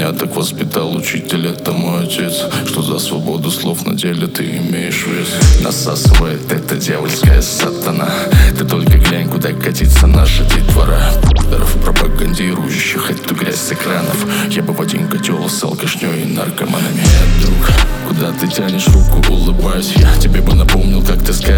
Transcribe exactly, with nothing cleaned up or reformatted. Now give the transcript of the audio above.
Меня так воспитал учитель, это мой отец. Что за свободу слов на деле ты имеешь вес. Насасывает эта дьявольская сатана. Ты только глянь, куда катится наша детвора. Пидоров, пропагандирующих эту грязь с экранов. Я бы в один котел с алкашней и наркоманами. Друг, куда ты тянешь руку, улыбаюсь я. Тебе бы напомнил, как ты скажешь.